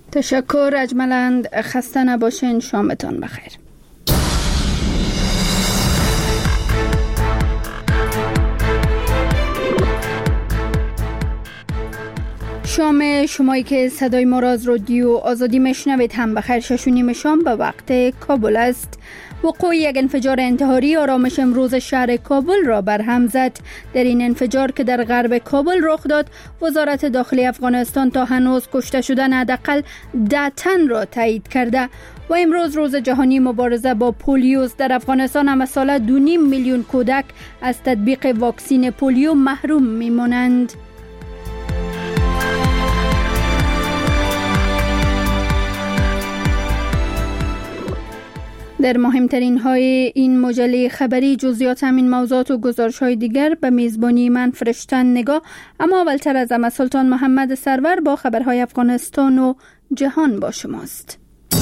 تشکر اجملند، خسته نباشین، شامتان بخیر. شام شمایی که صدای ما را از رادیو آزادی میشنوید هم بخیر. 6:30 شام به وقت کابل است. وقوع یک انفجار انتحاری آرامش امروز شهر کابل را برهم زد. در این انفجار که در غرب کابل رخ داد، وزارت داخلی افغانستان تا هنوز کشته شدن حداقل 10 تن را تایید کرده و امروز روز جهانی مبارزه با پولیو. در افغانستان هم ساله 2.5 میلیون کودک از تطبیق واکسین پولیو محروم میمانند. در مهمترین های این مجله خبری جزئیات همین موضوعات و گزارش های دیگر به میزبانی من فرشتن نگاه. اما اولتر از همه سلطان محمد سرور با خبرهای افغانستان و جهان با شماست.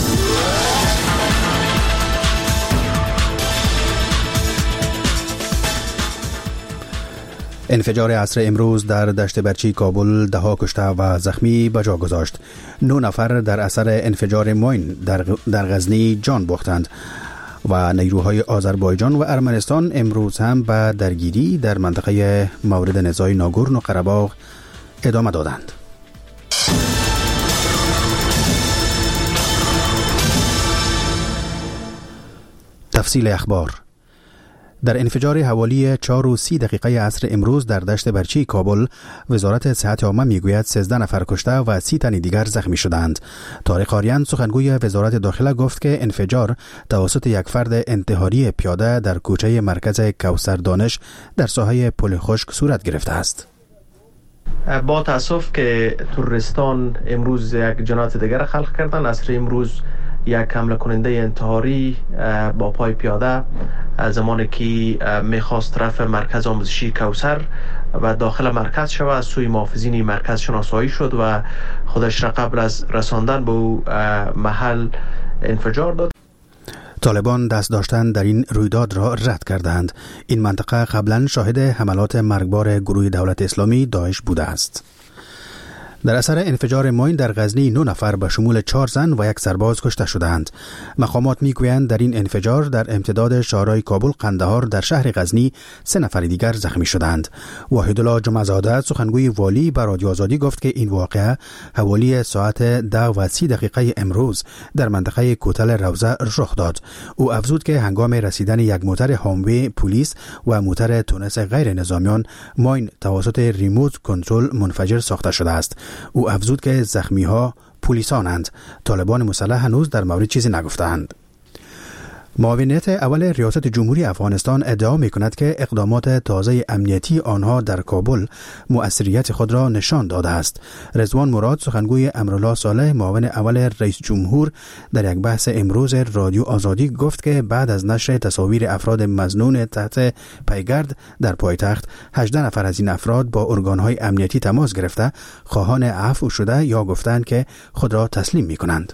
انفجار عصر امروز در دشت برچی کابل 10 کشته و زخمی به جا گذاشت. 9 نفر در اثر انفجار ماین در غزنی جان باختند و نیروهای آذربایجان و ارمنستان امروز هم به درگیری در منطقه مورد نزاع ناگورنو قره‌باغ ادامه دادند. تفصیل اخبار. در انفجار حوالی 4:30 عصر امروز در دشت برچی کابل، وزارت صحت عامه میگوید 13 نفر کشته و 30 تن دیگر زخمی شدند. طارق آریان سخنگوی وزارت داخله گفت که انفجار توسط یک فرد انتحاری پیاده در کوچه مرکز کوثر دانش در ساحه پل خشک صورت گرفته است. با تاسف که تروریستان امروز یک جنایت دیگر خلق کردند. عصر امروز یک حمله کننده انتحاری با پای پیاده زمانی که میخواست طرف مرکز آموزشی کوثر و داخل مرکز شود، از سوی محافظین مرکز شناسایی شد و خودش را قبل از رساندن به محل انفجار داد. طالبان دست داشتن در این رویداد را رد کردند. این منطقه قبلا شاهد حملات مرگبار گروه دولت اسلامی داعش بوده است. در اثر انفجار ماین در غزنی 9 نفر به شمول 4 زن و 1 سرباز کشته شدند. مقامات میگویند در این انفجار در امتداد شهرهای کابل، قندهار در شهر غزنی 3 نفر دیگر زخمی شدند. وحیدالله جمعه‌زاده سخنگوی والی به رادیو آزادی گفت که این واقعه حوالی ساعت 10:30 امروز در منطقه کوتل روضه رخ داد. او افزود که هنگام رسیدن یک موتر هاموی پلیس و موتر تونس غیر نظامیان، ماین توسط ریموت کنترل منفجر ساخته شده است. او افزود که زخمی ها پلیسانند. طالبان مسلح هنوز در مورد چیزی نگفتند. معاونیت اول ریاست جمهوری افغانستان ادعا می‌کند که اقدامات تازه امنیتی آنها در کابل مؤثریت خود را نشان داده است. رضوان مراد سخنگوی امرالله صالح معاون اول رئیس جمهور در یک بحث امروز رادیو آزادی گفت که بعد از نشر تصاویر افراد مظنون تحت پیگرد در پایتخت، 18 نفر از این افراد با ارگان‌های امنیتی تماس گرفته خواهان عفو شده یا گفتند که خود را تسلیم می‌کنند.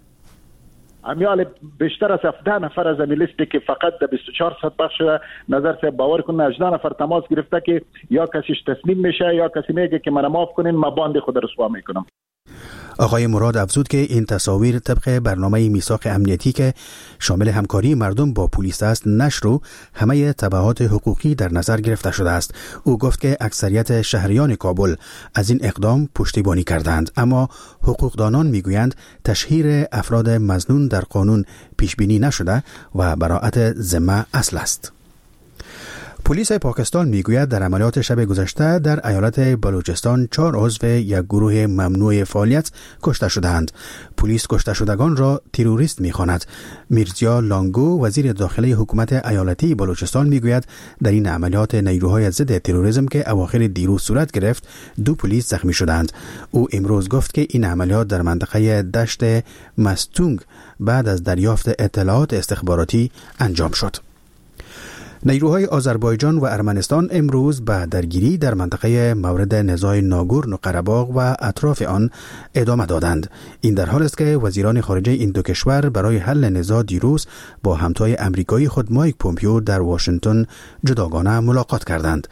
امیال بیشتر از 17 نفر از این لیستی که فقط در 24 ساعت پخش شده، نظر صاحب باور کنه 18 نفر تماس گرفته که یا کسیش تسلیم میشه یا کسی میگه که من معاف کنین، ما باند خود رسوا میکنم. آقای مراد افزود که این تصاویر طبق برنامه میثاق امنیتی که شامل همکاری مردم با پلیس است نشر و همه تبعات حقوقی در نظر گرفته شده است. او گفت که اکثریت شهریان کابل از این اقدام پشتیبانی کردند، اما حقوقدانان میگویند تشهیر افراد مظنون در قانون پیش بینی نشده و براءت ذمه اصل است. پلیس پاکستان میگوید در عملیات شب گذشته در ایالت بلوچستان 4 عضو یک گروه ممنوع فعالیت کشته شدند. پلیس کشته شدگان را تروریست میخواند. میرزیا لانگو وزیر داخلی حکومت ایالتی بلوچستان میگوید در این عملیات نیروهای ضد تروریسم که اواخر دیروز صورت گرفت 2 پلیس زخمی شدند. او امروز گفت که این عملیات در منطقه دشت مستونگ بعد از دریافت اطلاعات استخباراتی انجام شد. نیروهای آذربایجان و ارمنستان امروز به درگیری در منطقه مورد نزاع ناگورنو قره‌باغ و اطراف آن ادامه دادند. این در حال است که وزیران خارجه این دو کشور برای حل نزاع دیروز با همتای امریکایی خود مایک پومپیو در واشنگتن جداگانه ملاقات کردند.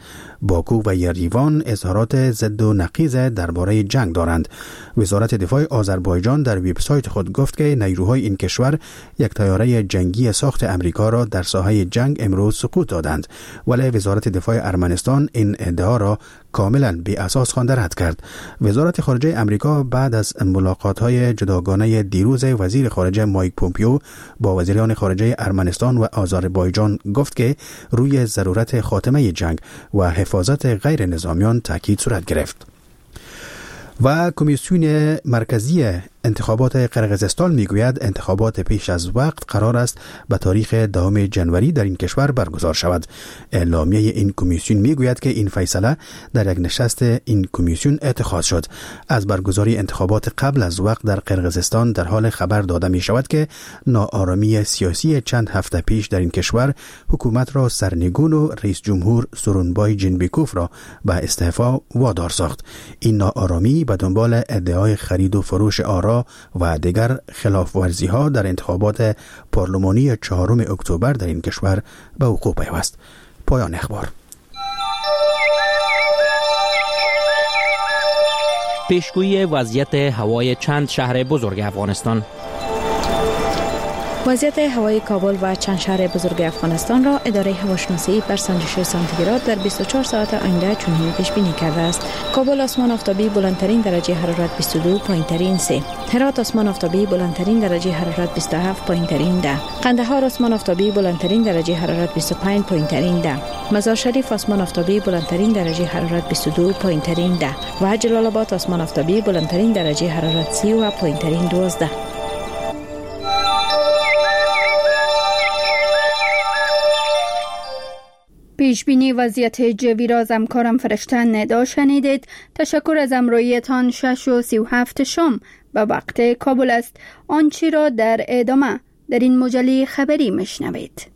باکو و یریوان اظهارات ضد و نقیض درباره جنگ دارند. وزارت دفاع آذربایجان در وبسایت خود گفت که نیروهای این کشور یک طیاره جنگی ساخت امریکا را در ساحه جنگ امروز سقوط دادند، ولی وزارت دفاع ارمنستان این ادعا را کاملا بی اساس خوانده رد کرد. وزارت خارجه امریکا بعد از ملاقات‌های جداگانه دیروز وزیر خارجه مایک پومپیو با وزیران خارجه ارمنستان و آذربایجان گفت که روی ضرورت خاتمه جنگ و حفاظت غیر نظامیان تاکید صورت گرفت. و کمیسیون مرکزی انتخابات قرقیزستان میگوید انتخابات پیش از وقت قرار است به تاریخ 10 جنوری در این کشور برگزار شود. اعلامیه این کمیسیون میگوید که این فیصله در یک نشست این کمیسیون اتخاذ شد. از برگزاری انتخابات قبل از وقت در قرقیزستان در حال خبر داده می شود که ناآرامی سیاسی چند هفته پیش در این کشور حکومت را سرنگون و رئیس جمهور سورونبای جینبکوف را به استعفا وادار ساخت. این ناآرامی به دنبال ادعای خرید و فروش آرا و دیگر خلاف‌ورزی ها در انتخابات پارلمانی 4 اکتبر در این کشور به وقوع پیوست. پایان اخبار. پیشگویی وضعیت هوای چند شهر بزرگ افغانستان. وضعیت هوای کابل و چند شهر بزرگ افغانستان را اداره هواشناسی بر سنجش سانتیگراد در 24 ساعت آینده چنین پیش بینی کرده است. کابل آسمان آفتابی بلندترین درجه حرارت 22، پایینترین 3. هرات آسمان آفتابی بلندترین درجه حرارت 27، پایینترین 10. قندهار آسمان آفتابی بلندترین درجه حرارت 25، پایینترین 10. مزار شریف آسمان آفتابی بلندترین درجه حرارت 22، پایینترین 10. و جلال آباد آسمان آفتابی بلندترین درجه حرارت 30 و پایینترین 12. پیشبینی وضعیت جوی را از همکارم فرشته ندا شنیدید. تشکر از همراهیتان. 6:37 شام به وقت کابل است. آنچه را در ادامه در این مجله خبری میشنوید.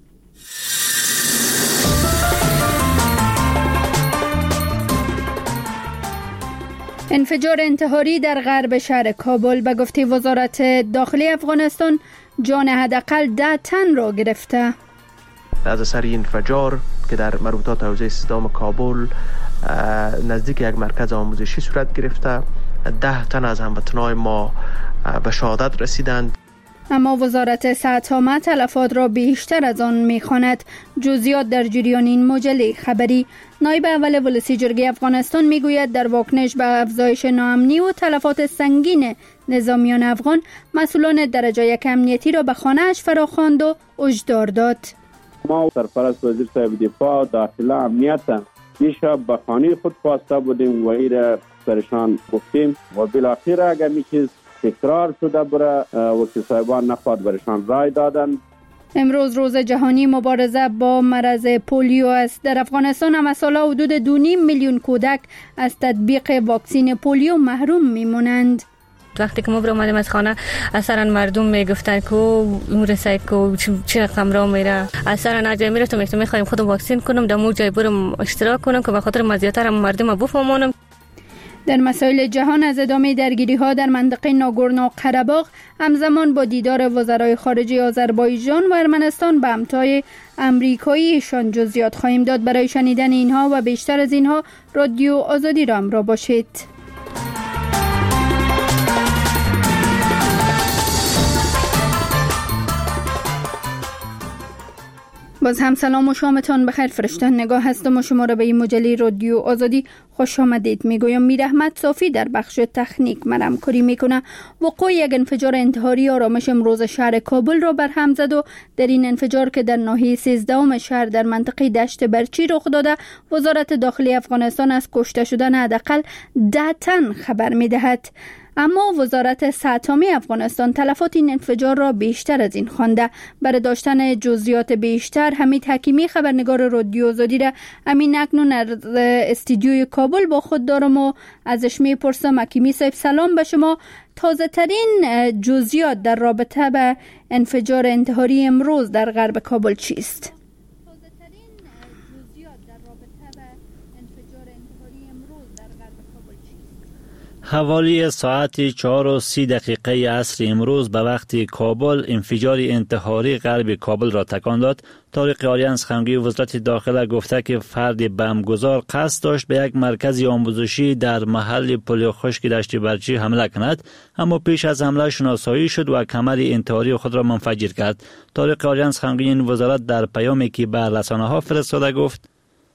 انفجار انتحاری در غرب شهر کابل به گفته وزارت داخلی افغانستان جان حداقل 10 تن را گرفته. از اثر این انفجار که در مربوطات حوزه سیستان کابل نزدیک یک مرکز آموزشی صورت گرفته، 10 تن از هموطنان ما به شهادت رسیدند. اما وزارت صحت تلفات را بیشتر از آن می‌خواند. جزئیات در جریان این مجله خبری. نایب اول ولسی جرگه افغانستان میگوید در واکنش به افزایش ناامنی و تلفات سنگین نظامیان افغان، مسئولان درجه 1 امنیتی را به خانه‌اش فراخواند و هشدار داد. ما سرپرست وزیر صاحب دفاع داخله امنیت دیشب به خانه خود خواسته بودیم و این را سرشان گفتیم و بالاخره اگر می چیز تکرار شده بره وکیل صاحبان نخواد برشان رای دادن. امروز روز جهانی مبارزه با مرض پولیو است. در افغانستان هم سالا حدود 2.5 میلیون کودک از تطبیق واکسین پولیو محروم میمونند. وقتی که ما برآمدیم از خانه اثرا مردم میگفتن که اون رسید که چه رقم را میره، اثرا نجای میره تو میخوایم خودم واکسین کنم در مو جای برم اشتراک کنم که به خاطر مزیتر مردم بفهمونم. در مسائل جهان از ادامه درگیری ها در منطقه ناگورنو قره‌باغ همزمان با دیدار وزرای خارجه آذربایجان و ارمنستان به همتای امریکاییشان جزئیات خواهیم داد. برای شنیدن اینها و بیشتر از اینها رادیو آزادی را همراه باشید. باز هم سلام و شامتان بخیر. فرشته نگاه هستم و شما را به این مجله رادیو آزادی خوش آمدید میگویم. میر احمد صافی در بخش تکنیک من همکاری میکنه. وقوع یک انفجار انتحاری آرامش امروز شهر کابل را برهم زد و در این انفجار که در ناحیه 13 شهر در منطقه دشت برچی رخ داده، وزارت داخلی افغانستان از کشته شدن حداقل 10 تن خبر میدهد. اما وزارت صحت افغانستان تلفات این انفجار را بیشتر از این خوانده. برای داشتن جزئیات بیشتر حمید حکیمی خبرنگار رادیو آزادی را همین اکنون از استودیوی کابل با خود دارم و ازش میپرسم. حکیمی صاحب سلام به شما. تازه ترین جزئیات در رابطه به انفجار انتحاری امروز در غرب کابل چیست؟ حوالی ساعت 4:30 عصر امروز به وقت کابل انفجار انتحاری غرب کابل را تکان داد. طارق آریان سخنگوی وزارت داخله گفته که فرد بمبگذار قصد داشت به یک مرکز آموزشی در محل پل خشک دشت برچی حمله کند، اما پیش از حمله شناسایی شد و کمر انتحاری خود را منفجر کرد. طارق آریان سخنگوی این وزارت در پیامی که به رسانه‌ها فرستاده گفت: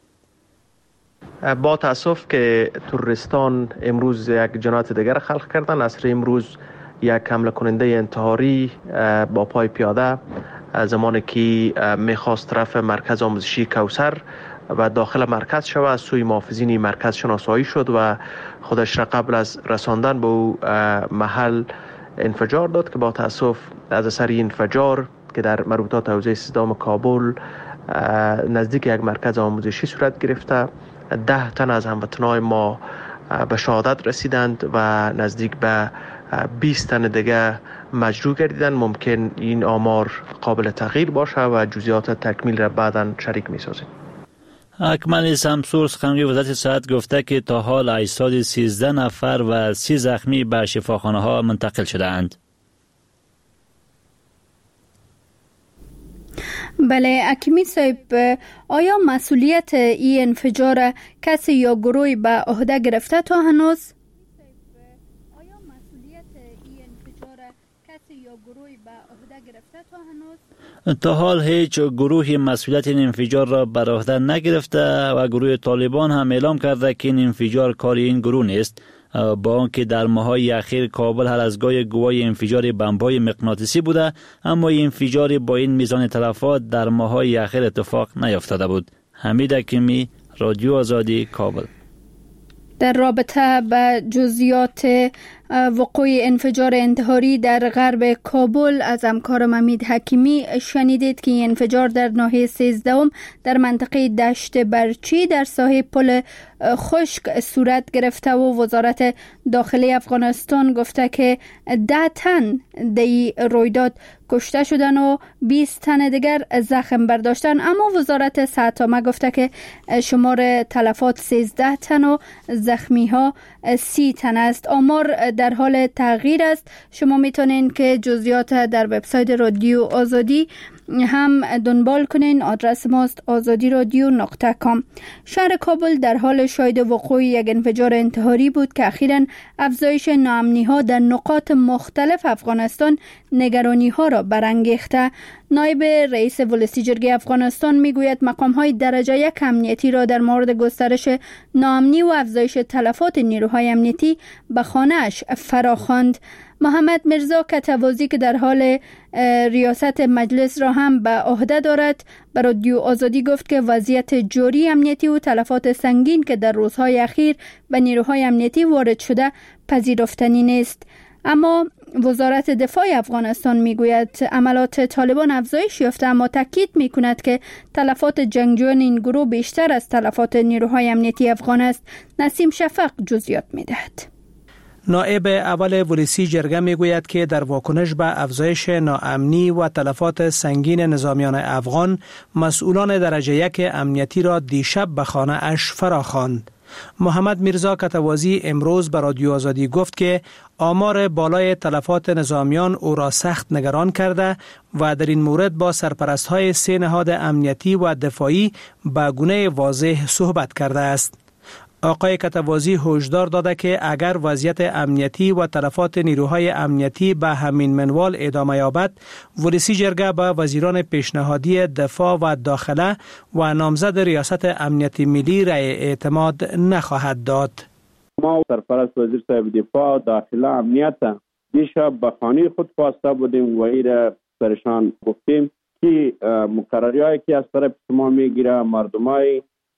با تاسف که تروریستان امروز یک جنایت دیگر خلق کردن. عصر امروز یک حمله کننده انتحاری با پای پیاده زمانی که میخواست طرف مرکز آموزشی کوثر و داخل مرکز شود از سوی محافظین مرکز شناسایی شد و خودش را قبل از رساندن به او محل انفجار داد که با تاسف از اثر انفجار که در مربوطات حوزه 13 کابل نزدیک یک مرکز آموزشی صورت گرفته 10 تن از هموطنان ما به شهادت رسیدند و نزدیک به 20 تن دیگه مجروح گردیدند. ممکن این آمار قابل تغییر باشه و جزئیات تکمیل را بعداً شریک می‌سازیم. اکمل سمسور سخنگوی وزارت صحت گفته که تا حال اجساد 13 نفر و 30 زخمی به شفاخانه‌ها منتقل شده‌اند. بله اکیمی صاحب، آیا مسئولیت این انفجار کسی یا گروهی به عهده گرفته تا هنوز؟ تا حال هیچ گروهی مسئولیت این انفجار را بر عهده نگرفته و گروه طالبان هم اعلام کرده که این انفجار کار این گروه نیست، با آنکه در ماه‌های اخیر کابل هر از گاهی گواه انفجار بمب‌های مغناطیسی بوده، اما این انفجار با این میزان تلفات در ماه‌های اخیر اتفاق نیفتاده بود. حمید حکیمی، رادیو آزادی، کابل. در رابطه با جزئیات وقوع انفجار انتحاری در غرب کابل از همکارم حمید حکیمی شنیدید که این انفجار در ناحیه 13 در منطقه دشت برچی در ساحل پل خشک صورت گرفته و وزارت داخلی افغانستان گفته که 10 تن در رویداد کشته شدن و 20 تن دیگر زخم برداشتن، اما وزارت صحت عامه گفته که شمار تلفات 13 تن و زخمی ها 30 تن است. آمار در حال تغییر است. شما میتونین که جزئیات در وبسایت رادیو آزادی هم دنبال کنین. آدرس ماست azadiradyo.com. شهر کابل در حال شاهد وقوع یک انفجار انتحاری بود که اخیراً افزایش ناامنی ها در نقاط مختلف افغانستان نگرانی ها را برانگیخته. نایب رئیس ولسی جرگه افغانستان میگوید مقام های درجه 1 امنیتی را در مورد گسترش ناامنی و افزایش تلفات نیروهای امنیتی به خانه‌اش فراخواند. محمد میرزا کتوازی که در حال ریاست مجلس را هم به عهده دارد به رادیو آزادی گفت که وضعیت جاری امنیتی و تلفات سنگین که در روزهای اخیر به نیروهای امنیتی وارد شده پذیرفتنی نیست. اما وزارت دفاع افغانستان میگوید عملات طالبان افزایش یافته، اما تاکید میکند که تلفات جنگجویان این گروه بیشتر از تلفات نیروهای امنیتی افغان است. نسیم شفق جزئیات میدهد. نائب اول ولسی جرگه میگوید که در واکنش به افزایش ناامنی و تلفات سنگین نظامیان افغان، مسئولان درجه 1 امنیتی را دیشب به خانه اش فراخواند. محمد میرزا کتوازی امروز به رادیو آزادی گفت که آمار بالای تلفات نظامیان او را سخت نگران کرده و در این مورد با سرپرست‌های 3 نهاد امنیتی و دفاعی به گونه واضح صحبت کرده است. آقای کتوازی هشدار داده که اگر وضعیت امنیتی و تلفات نیروهای امنیتی به همین منوال ادامه یابد، ولسی جرگه به وزیران پیشنهادی دفاع و داخله و نامزد ریاست امنیت ملی رأی اعتماد نخواهد داد. ما سرپرست وزیر صاحب دفاع داخله امنیت دیشب به خانه خود خواسته بودیم و این سرشان گفتیم که مقرری‌هایی که از طرف شما میگیره مردمای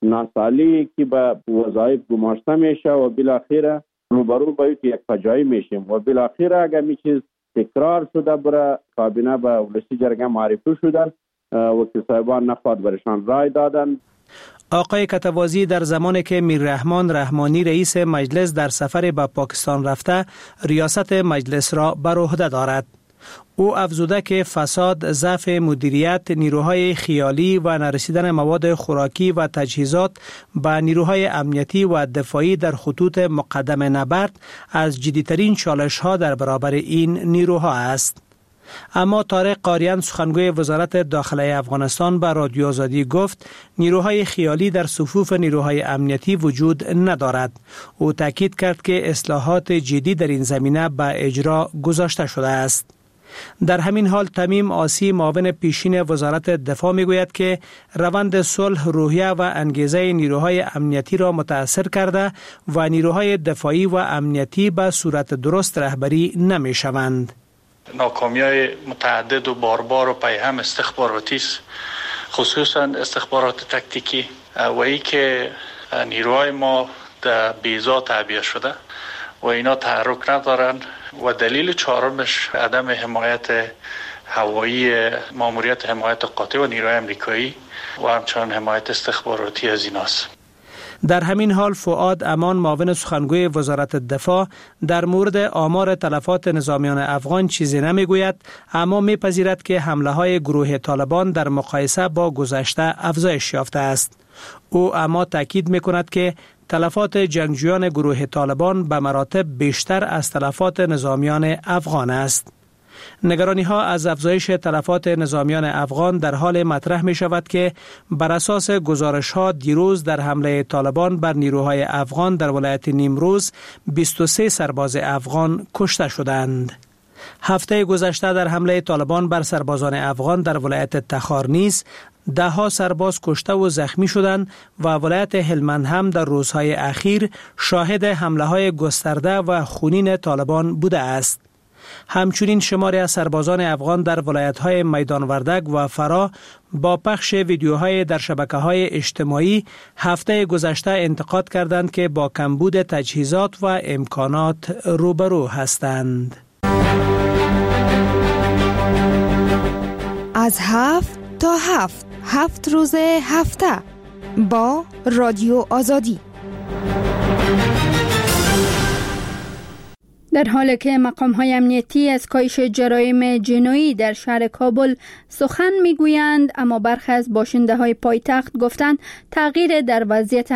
ناسالی که به وظایف گماشته میشه و بالاخره روبرو به یک فجایع میشیم و بالاخره اگر می چیز تکرار شده برای کابینه به ولسی جرگه معرفی شدن وکیل صاحبان نخواهد برشان رای دادن. آقای کتوازی در زمانی که میررحمان رحمانی رئیس مجلس در سفر به پاکستان رفته ریاست مجلس را بر عهده دارد. او افزوده که فساد، ضعف مدیریت، نیروهای خیالی و نرسیدن مواد خوراکی و تجهیزات به نیروهای امنیتی و دفاعی در خطوط مقدم نبرد از جدیترین چالش‌ها در برابر این نیروها است. اما طارق قاریان سخنگوی وزارت داخلی افغانستان به رادیو آزادی گفت نیروهای خیالی در صفوف نیروهای امنیتی وجود ندارد. او تاکید کرد که اصلاحات جدی در این زمینه به اجرا گذاشته شده است. در همین حال تمیم آسی معاون پیشین وزارت دفاع میگوید که روند صلح روحیه و انگیزه نیروهای امنیتی را متاثر کرده و نیروهای دفاعی و امنیتی به صورت درست رهبری نمی شوند. ناکامی‌های متعدد و باربار و پیهم استخباراتی است، خصوصا استخبارات تکتیکی و ای که نیروهای ما در بیضا تعبیه شده و اینا تحرک ندارن و دلیل چهارمش عدم حمایت هوایی، ماموریت حمایت قاطع و نیروهای امریکایی و همچنان حمایت استخباراتی از ایناست. در همین حال فؤاد امان معاون سخنگوی وزارت دفاع در مورد آمار تلفات نظامیان افغان چیزی نمیگوید، اما میپذیرد که حمله های گروه طالبان در مقایسه با گذشته افزایش یافته است. او اما تاکید میکند که تلفات جنگجویان گروه طالبان به مراتب بیشتر از تلفات نظامیان افغان است. نگرانی ها از افزایش تلفات نظامیان افغان در حال مطرح می شود که بر اساس گزارش ها دیروز در حمله طالبان بر نیروهای افغان در ولایت نیمروز 23 سرباز افغان کشته شدند. هفته گذشته در حمله طالبان بر سربازان افغان در ولایت تخار نیز 10 سرباز کشته و زخمی شدند و ولایت هلمند هم در روزهای اخیر شاهد حمله های گسترده و خونین طالبان بوده است. همچنین شماری از سربازان افغان در ولایت‌های میدان وردک و فرا با پخش ویدیوهای در شبکه‌های اجتماعی هفته گذشته انتقاد کردند که با کمبود تجهیزات و امکانات روبرو هستند. از 7 تا 7 روز هفته با رادیو آزادی. در حالی که مقام‌های امنیتی از کاهش جرایم جنایی در شهر کابل سخن می‌گویند، اما برخی از باشنده‌های پایتخت گفتند تغییر در وضعیت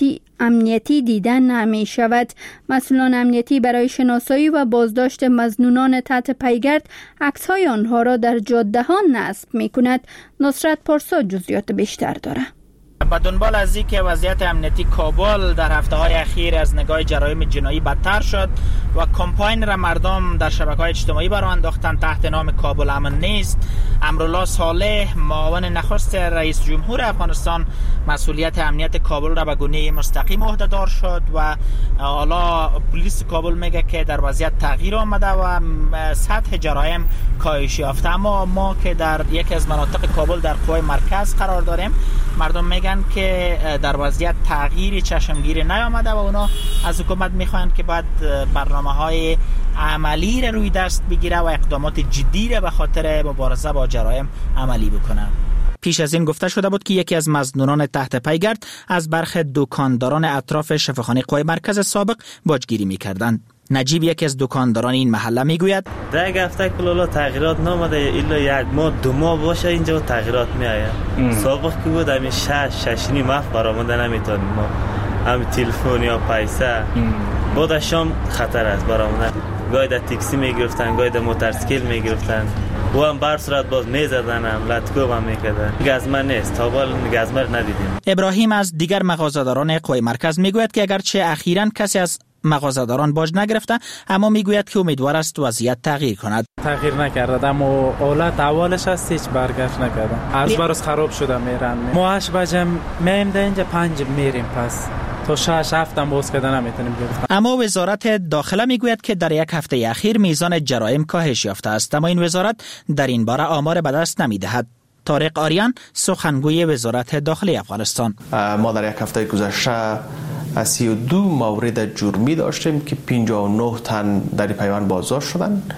امنیتی دیدن نمی‌شود. مسئولان امنیتی برای شناسایی و بازداشت مظنونان تحت پیگرد عکس‌های آنها را در جاده‌ها نصب می‌کند. نصرت پارسا جزئیات بیشتر دارد. با دنبال از اینکه وضعیت امنیتی کابل در هفته‌های اخیر از نگاه جرایم جنایی بدتر شد و کمپاین را مردم در شبکه‌های اجتماعی برآورده انداختند تحت نام کابل امن نیست، امرالله صالح معاون نخست رئیس جمهور افغانستان مسئولیت امنیت کابل را به گونه مستقیم عهده‌دار شد و حالا پلیس کابل میگه که در وضعیت تغییر آمده و سطح جرایم کاهش یافته. اما ما که در یکی از مناطق کابل در قوای مرکز قرار داریم، مردم میگن که در وضعیت تغییری چشمگیری نیامده و اونا از حکومت میخواهند که باید برنامه‌های عملی را روی دست بگیره و اقدامات جدی را به خاطر مبارزه با جرایم عملی بکنه. پیش از این گفته شده بود که یکی از مظنونان تحت پیگرد از برخی دکانداران اطراف شفاخانه قوای مرکز سابق باجگیری می‌کردند. نجیب یکی از دکانداران این محله میگوید در یک هفته کلالا تغییرات نامده، الا یک ماه 2 ماه باشه اینجا تغییرات میآید. سابق که بود همین 6 نیم ماه برآمده نمیتونیم ما، همین تلفن یا پیسه بعد شام خطر است برآمده. گاهی در تاکسی میگرفتن، گاهی در موتورسیکل میگرفتن و هم بر صورت باز میزدن، هم لطکوب هم میکردن. گزمه نیست، تا حال گزمه رو ندیدیم. ابراهیم از دیگر مغازه‌داران قوای مرکز میگوید که اگرچه اخیراً کسی از مغازه‌داران باج نگرفته، اما میگوید که امیدوار است وضعیت تغییر کند. تغییر نکرده، اما اولاد اولش است هیچ برگشت نکردم. از برس خراب شده میرن. ما 8 بجه میایم در اینجا 5 میریم، پس تا 6-7 هم باز کردن نمیتونیم بریم. اما وزارت داخله میگوید که در یک هفته اخیر میزان جرایم کاهش یافته است، اما این وزارت در این باره آمار به دست نمیدهد. طارق قاریان سخنگوی وزارت داخلی افغانستان: ما در یک هفته گذشته 32 مورد جرمی داشتیم که 59 تن در پیوند بازداشت شدند.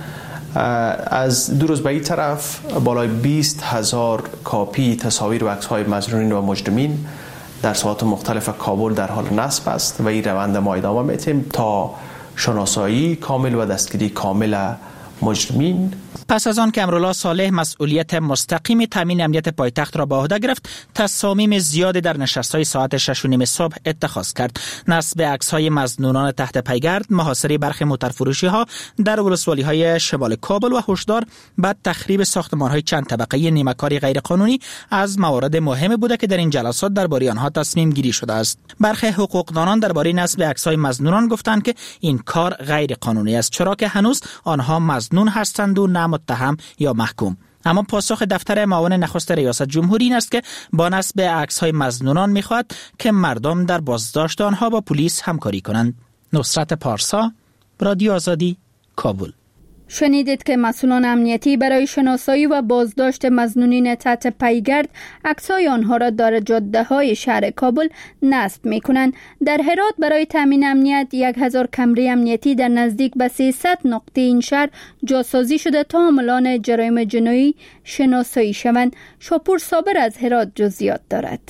از 2 روز به این طرف بالای 20,000 کاپی تصاویر و عکس‌های مظنونین و مجرمین در ساحات مختلف کابل در حال نصب است و این روند ما ادامه میدیم تا شناسایی کامل و دستگیری کامل مجرمین. پس از آن که امرالله صالح مسئولیت مستقیم تامین امنیت پایتخت را به عهده گرفت، تصامیم زیادی در نشست‌های ساعت 6:30 صبح اتخاذ کرد. نصب عکس‌های مظنونان تحت پیگرد، محاصره برخی موترفروشی‌ها در ولسوالی‌های شمال کابل و هشدار بعد تخریب ساختمان‌های چند طبقه نیمه‌کاری غیرقانونی از موارد مهم بوده که در این جلسات درباره آنها تصمیم گیری شده است. برخی حقوقدانان درباره نصب عکس‌های مظنونان گفتند که این کار غیر قانونی است، چرا که هنوز آنها مظنون هستند و نه متهم یا محکوم. اما پاسخ دفتر معاون نخست ریاست جمهوری این است که با نصب عکس‌های مظنونان می‌خواهد که مردم در بازداشت آنها با پلیس همکاری کنند. نصرت پارسا، رادیو آزادی، کابل. شنیدید که مسئولان امنیتی برای شناسایی و بازداشت مظنونین تحت پیگرد عکسای آنها را در جاده‌های شهر کابل نصب می‌کنند. در هرات برای تامین امنیت 1000 کمره امنیتی در نزدیک به 300 نقطه این شهر جاسازی شده تا عاملان جرایم جنایی شناسایی شوند. شاپور صابر از هرات جزئیات دارد.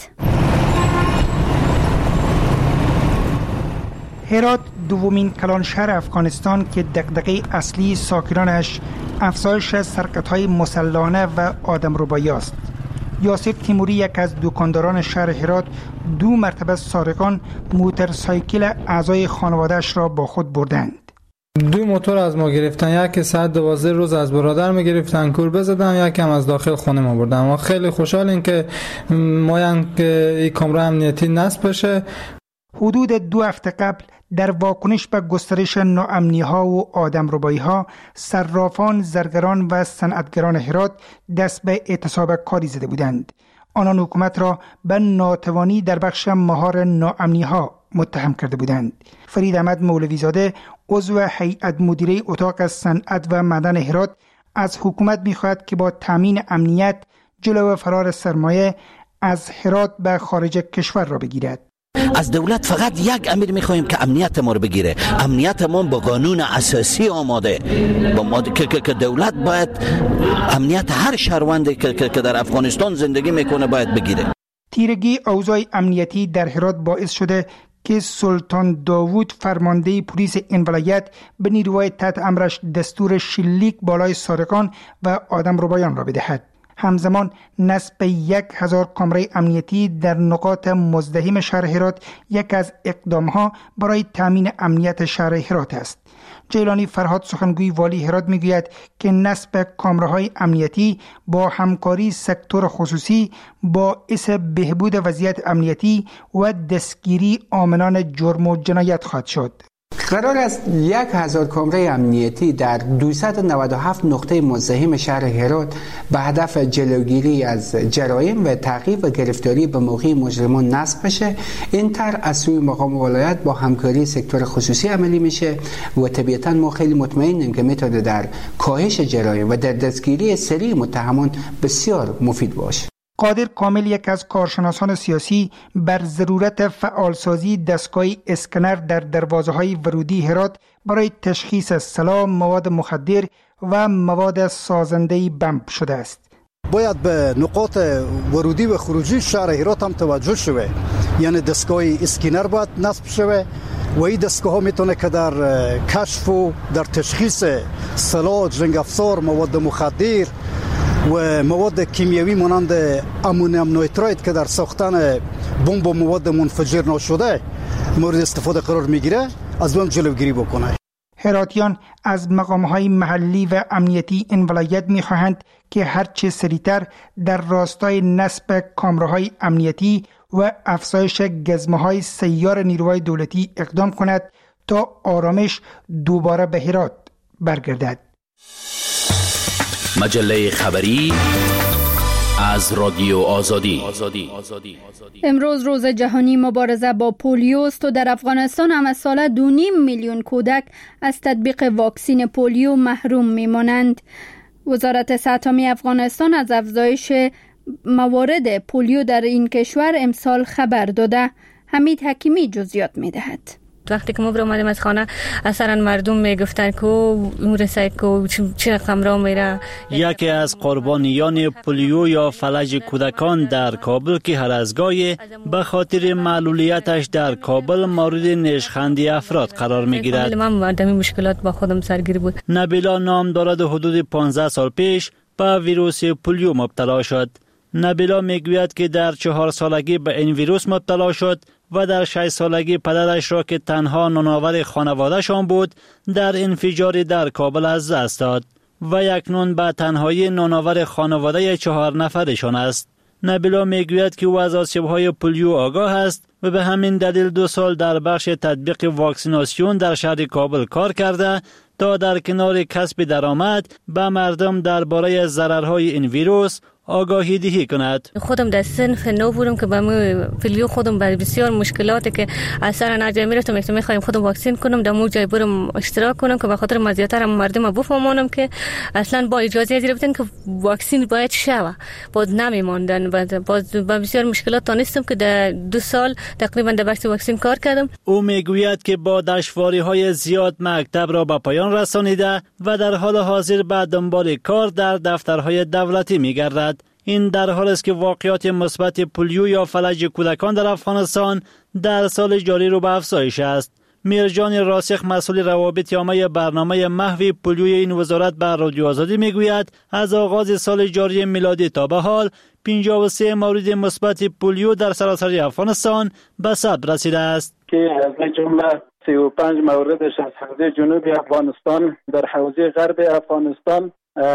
هرات دومین کلان شهر افغانستان که دغدغه اصلی ساکنانش افزایش سرقت‌های مسلحانه و آدمربایی است. یاسر تیموری، یک از دکانداران شهر هرات، 2 مرتبه سارقان موتورسایکل اعضای خانواده‌اش را با خود بردند. 2 موتور از ما گرفتن، یک ساعت 12 روز از برادر ما گرفتن، کوربه زدن، یک هم از داخل خونه ما بردن. ما خیلی خوشحالیم که این کامرا امنیتی نصب بشه. حدود 2 هفته قبل در واکنش به گسترش ناامنی‌ها و آدمربایی‌ها، صرافان، زرگران و صنعتگران هرات دست به اعتصاب کاری زده بودند. آنان حکومت را به ناتوانی در بخش مهار ناامنی‌ها متهم کرده بودند. فرید احمد مولوی زاده، عضو هیئت مدیره اتاق صنعت و معدن هرات، از حکومت می‌خواهد که با تامین امنیت جلو فرار سرمایه از هرات به خارج کشور را بگیرد. از دولت فقط یک امر میخوایم که امنیت ما رو بگیره. امنیت ما با قانون اساسی آماده، که دولت باید امنیت هر شهروندی که در افغانستان زندگی میکنه باید بگیره. تیرگی اوضاع امنیتی در هرات باعث شده که سلطان داوود، فرمانده پلیس این ولایت، به نیروهای تحت امرش دستور شلیک بالای سارقان و آدمربایان را بدهد. همزمان نصب 1000 کامره امنیتی در نقاط مزدحم شهر هرات یک از اقدامها برای تامین امنیت شهر هرات است. جیلانی فرهاد، سخنگوی والی هرات، میگوید که نصب کامره‌های امنیتی با همکاری سکتور خصوصی باعث بهبود وضعیت امنیتی و دستگیری عاملان جرم و جنایت خواهد شد. قرار است 1000 کامره امنیتی در 297 نقطه مزدحم شهر هرات به هدف جلوگیری از جرایم و تعقیب و گرفتاری به موقع مجرمان نصب بشه. این طرح از سوی مقام ولایت با همکاری سکتور خصوصی عملی میشه و طبیعتاً ما خیلی مطمئنیم که میتونه در کاهش جرایم و در دستگیری سریع متهمان بسیار مفید باشه. قادر کامل، یک از کارشناسان سیاسی، بر ضرورت فعالسازی دستگاه اسکنر در دروازه‌های ورودی هرات برای تشخیص سلاح، مواد مخدر و مواد سازنده بمب شده است. باید به نقاط ورودی و خروجی شهر هرات هم توجه شود. یعنی دستگاه اسکنر باید نصب شود و این دستگاه ها میتونه که در کشف و در تشخیص سلاح، جنگ افزار، مواد مخدر و مواد کیمیایی مانند امونیوم نیترات که در ساختن بمب و مواد منفجر ناشده مورد استفاده قرار میگیره، از اون جلوگیری بکنه. هراتیان از مقام‌های محلی و امنیتی این ولایت می‌خواهند که هرچه سریعتر در راستای نصب کامره‌های امنیتی و افزایش گزمه‌های سیار نیروهای دولتی اقدام کند تا آرامش دوباره به هرات برگردد. مجله خبری از رادیو آزادی. امروز روز جهانی مبارزه با پولیو است و در افغانستان هم از ساله 2.5 میلیون کودک از تطبیق واکسین پولیو محروم میمانند. وزارت صحت عامه افغانستان از افزایش موارد پولیو در این کشور امسال خبر داده. حمید حکیمی جزئیات می‌دهد. وقتی که ما برآمدیم از خانه اصلا مردم میگفتن که اون رسید که چه رقم را میره. یکی از قربانیان پولیو یا فلج کودکان در کابل که هر از گاهی به خاطر معلولیتش در کابل مورد نشخندی افراد قرار میگیرد. من دمی مشکلات با خودم سرگیر بود. نبیلا نام دارد حدود 15 سال پیش به ویروس پولیو مبتلا شد. نبیلا میگوید که در 4 سالگی به این ویروس مبتلا شد و در 6 سالگی پدرش را که تنها نانآور خانواده‌شان بود در انفجاری در کابل از دست داد و اکنون به تنهایی نانآور خانواده 4 نفرشان است. نبیلا میگوید که او از آسیب‌های پولیو آگاه است و به همین دلیل 2 سال در بخش تطبیق واکسیناسیون در شهر کابل کار کرده تا در کنار کسب درآمد به مردم درباره ضررهای این ویروس آگاهی دهی کند. خودم در صنف نو بودم که با پولیو خودم بر بسیار مشکلاتی که اثر نجای میرفتم که میخوایم خودم واکسین کنم در مو جای برم اشتراک کنم که به خاطر مزیتر مردم بفهمونم که اصلا با اجازه گرفتن که واکسین باید شوه باز نمیماندن. باز با بسیار مشکلات تونستم که در 2 سال تقریبا در بخش واکسین کار کردم. او میگوید که با دشواری‌های زیاد مکتب را به پایان رسانیده و در حال حاضر به دنبال کار در دفترهای دولتی میگردد. این در حال است که واقعات مثبت پولیو یا فلج کودکان در افغانستان در سال جاری رو به افزایش است. میرجان راسخ مسئول روابط عامه برنامه محو پولیوی این وزارت به رادیو آزادی میگوید از آغاز سال جاری میلادی تا به حال 53 مورد مثبت پولیو در سراسر افغانستان به ثبت رسیده است که از جمله 35 موردش از حوزه جنوبی افغانستان در حوزه غرب افغانستان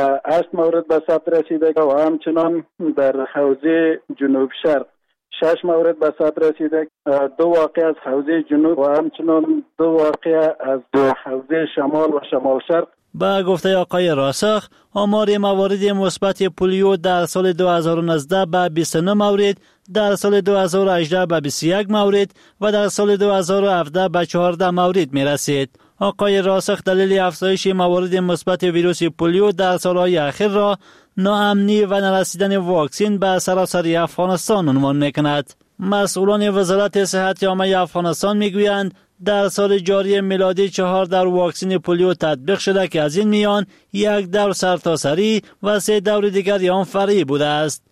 8 مورد به ثبت رسیده و همچنان در حوزه جنوب شرق 6 مورد به ثبت رسیده، 2 واقع از حوزه جنوب و همچنان 2 واقع از حوزه شمال و شمال شرق. با گفته آقای راسخ آمار موارد مثبت پولیو در سال 2019 به 29 مورد، در سال 2018 به 21 مورد و در سال 2017 به 14 مورد می رسید. آقای راسخ دلیل افزایش موارد مثبت ویروس پولیو در سالهای اخیر را ناامنی و نرسیدن واکسین به سراسر افغانستان عنوان می‌کند. مسئولان وزارت صحت عامه افغانستان میگویند در سال جاری میلادی 4 دور واکسن پولیو تطبیق شده که از این میان 1 دور سرتاسری و 3 دور دیگر آن فرعی بوده است.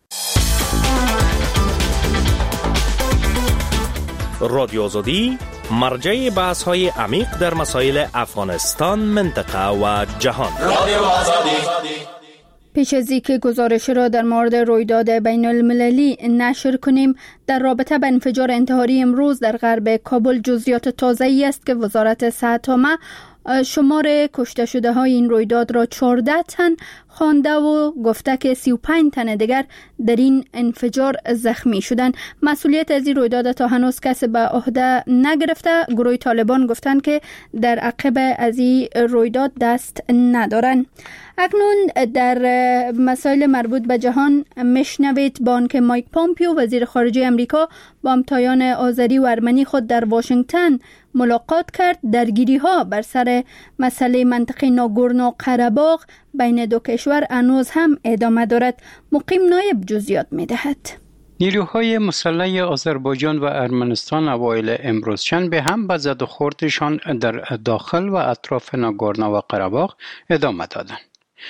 رادیو آزادی مرجع بحث‌های عمیق در مسائل افغانستان، منطقه و جهان. رادیو آزادی. پیش از اینکه گزارش را در مورد رویداد بین المللی نشر کنیم، در رابطه با انفجار انتحاری امروز در غرب کابل جزئیات تازه‌ای است که وزارت صحت عامه شمار کشته شده های این رویداد را 14 تن خوانده و گفته که 35 تن دیگر در این انفجار زخمی شدند. مسئولیت از این رویداد تا هنوز کسی به عهده نگرفته. گروه طالبان گفتند که در عقب از این رویداد دست ندارند. اکنون در مسائل مربوط به جهان میشنوید بانک مایک پامپیو وزیر خارجه امریکا با همتایان آذری و ارمنی خود در واشنگتن ملاقات کرد. درگیری ها بر سر مسئله منطقه ناگورنو قره‌باغ بین دو کشور هنوز هم ادامه دارد. مقیم نایب جزئیات می‌دهد. نیروهای مسلح آذربایجان و ارمنستان اوایل امروز شنبه هم به زد و خوردشان در داخل و اطراف ناگورنو و قره‌باغ ادامه دادند.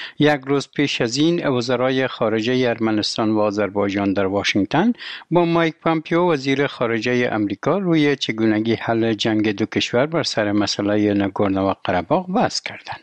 1 روز پیش از این وزرای خارجه ارمنستان و آذربایجان در واشنگتن با مایک پامپیو وزیر خارجه امریکا روی چگونگی حل جنگ دو کشور بر سر مسئله ناگورنو و قره‌باغ بحث کردند.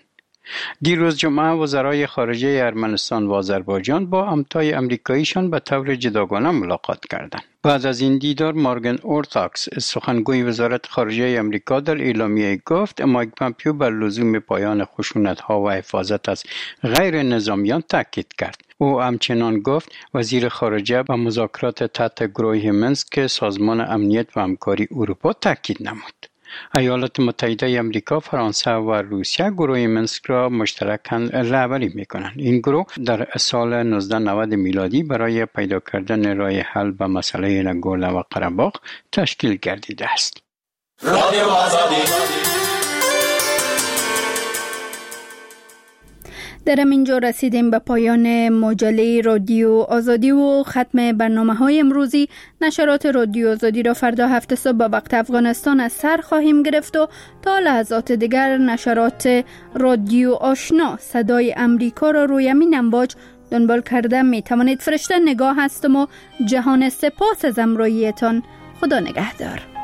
دیروز جمعه وزرای خارجه ارمنستان و آذربایجان با همتای امریکاییشان به طور جداگانه ملاقات کردند. بعد از این دیدار مارگن اورتاکس سخنگوی وزارت خارجه امریکا در اعلامیه گفت مایک پامپیو بر لزوم پایان خشونت‌ها و حفاظت از غیر نظامیان تاکید کرد. او همچنان گفت وزیر خارجه به مذاکرات تحت گروه منسک سازمان امنیت و همکاری اروپا تاکید نمود. ایالات متحده امریکا، فرانسه و روسیه گروه منسک را مشترکاً رهبری می‌کنند. این گروه در سال 1990 میلادی برای پیدا کردن راه حل به مسئله ناگورنو و قره‌باغ تشکیل گردیده است. رادیو آزادی. در اینجا رسیدیم به پایان مجله رادیو آزادی و ختم برنامه‌های امروزی. نشرات رادیو آزادی را فردا 7 صبح به وقت افغانستان از سر خواهیم گرفت و تا لحظات دیگر نشرات رادیو آشنا صدای امریکا را روی همین امواج دنبال کرده می توانید. فرشته نگاه هستم و جهان سپاس از همراهیتان. خدا نگهدار.